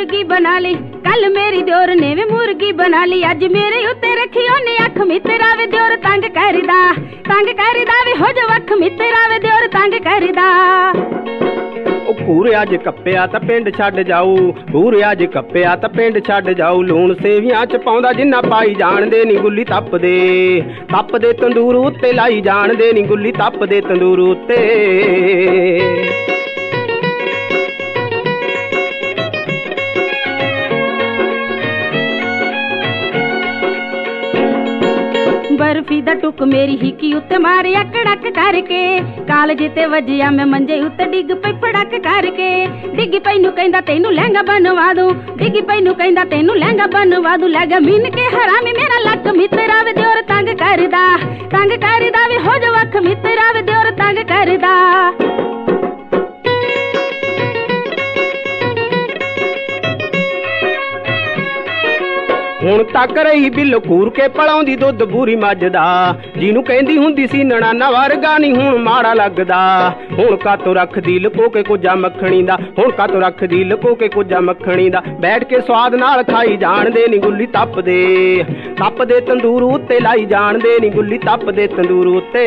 मुर्गी बना ली, कल मेरी दियोर ने वे मुर्गी बना ली। अज मेरे उत्ते रखी ओने अख मित्रा वे दियोर तंग करदा वे हो जो अख मित्रा वे दियोर तंग करदा। पूरे अज कप्पिया तां पिंड छड्ड जाऊ, पूरे अज कप्पिया तां पिंड छड्ड जाऊ। लूण सेवियां च पाउंदा जिन्ना पाई जाणदे नी गुल्ली तपदे तंदूर उत्ते लाई जाणदे नी गुल्ली तपदे तंदूर उत्ते। बर्फी दा टुक मेरी हिकी उत्ते मारिया कड़क करके, कालजे ते वजिया मैं मंजे उत्ते डिग पई फड़क करके। डिग पई नू कहंदा तैनू लहंगा बनवा दूं, डिग पई नू कहंदा तैनू लहंगा बनवा दूं। लगा मीन के हरामी मेरा लक मित्रा वे दियोर तंग करदा वे हो जो अख मित्रा वे दियोर तंग करदा। ਹੁਣ ਤੱਕ ਰਹੀ ਬਿੱਲ ਖੂਰ ਕੇ ਪਲਾਉਂਦੀ ਦੁੱਧ ਬੂਰੀ ਮੱਝ ਦਾ, ਜਿਹਨੂੰ ਕਹਿੰਦੀ ਹੁੰਦੀ ਸੀ ਨਣਾਨਾ ਵਰਗਾ ਨੀ ਹੁਣ ਮਾੜਾ ਲੱਗਦਾ। ਹੁਣ ਕਾਤੋਂ ਰੱਖਦੀ ਲੁਕੋ ਕੇ ਕੁਝਾ ਮੱਖਣੀ ਦਾ, ਹੁਣ ਕਾਤੋਂ ਰੱਖਦੀ ਲੁਕੋ ਕੇ ਕੁਝਾ ਮੱਖਣੀ ਦਾ। ਬੈਠ ਕੇ ਸਵਾਦ ਨਾਲ ਖਾਈ ਜਾਣਦੇ ਨੀ ਗੁੱਲੀ ਤਪਦੇ ਤੰਦੂਰ ਉੱਤੇ ਲਾਈ ਜਾਣਦੇ ਨੀ ਗੁੱਲੀ ਤਪਦੇ ਤੰਦੂਰ ਉੱਤੇ।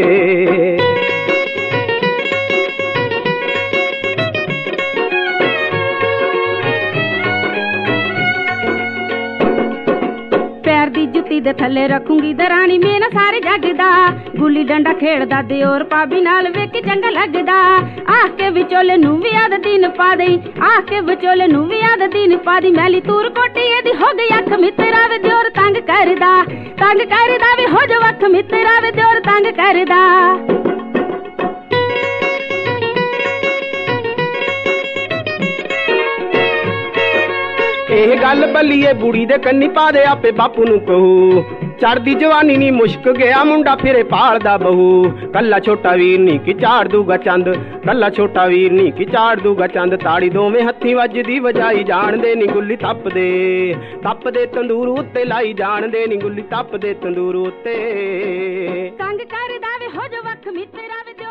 पैर दी जुत्ती दे थल्ले रखूंगी दरानी मेरा सारे जग दा। गुल्ली डंडा खेड़दा दियोर भाभी नाल वेख चंगा लगदा। आह के विचोले नू भी आद दिन पा दई, आह के विचोले नू भी आद दिन पा दी। मैली तूर कोटी एदी हो गई अख मित्रा वे दियोर तंग करदा वे हो जो अख मित्रा वे दियोर तंग करदा। ਇਹ ਗੱਲ ਬੱਲੀਏ ਬੁੜੀ ਦੇ ਕੰਨੀ ਪਾ ਦੇ ਆਪੇ ਬਾਪੂ ਨੂੰ ਕਹੂ। ਚੜਦੀ ਜਵਾਨੀ ਨੀ ਮੁਸ਼ਕ ਗਿਆ ਮੁੰਡਾ ਫਿਰੇ ਭਾਲਦਾ ਬਹੂ। ਕੱਲਾ ਛੋਟਾ ਵੀਰ ਨੀ ਕਿ ਝਾੜ ਦੂਗਾ ਚੰਦ, ਕੱਲਾ ਛੋਟਾ ਵੀਰ ਨੀ ਕਿ ਝਾੜ ਦੂਗਾ ਚੰਦ। ਤਾੜੀ ਦੋਵੇਂ ਹੱਥੀਂ ਵੱਜਦੀ ਵਜਾਈ ਜਾਣਦੇ ਨੀ ਗੁੱਲੀ ਤਪਦੇ ਤੰਦੂਰ ਉੱਤੇ ਲਾਈ ਜਾਣਦੇ ਨੀ ਗੁੱਲੀ ਤਪਦੇ ਤੰਦੂਰ ਉੱਤੇ। ਤੰਗ ਕਰਦਾ ਵੇ ਹੋ ਜੋ ਅਖ ਮਿੱਤਰਾ ਵੇ